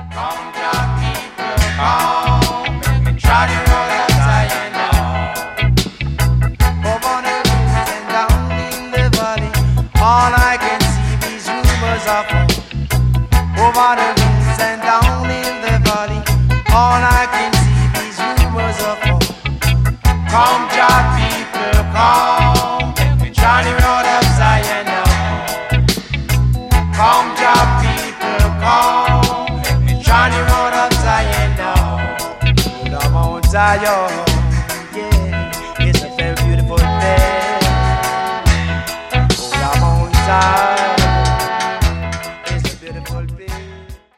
Come, Jah people, come. Let me try the road of Zion now. Over the hills and down in the valley, all I can see these rumors of war. Over the hills and down in the valley, all I can see these rumors of war. Come, Jah people, come. Let me try the road of Zion now. Come, Jah people, come. Let me try the road of Zion now. To the Mount Zion.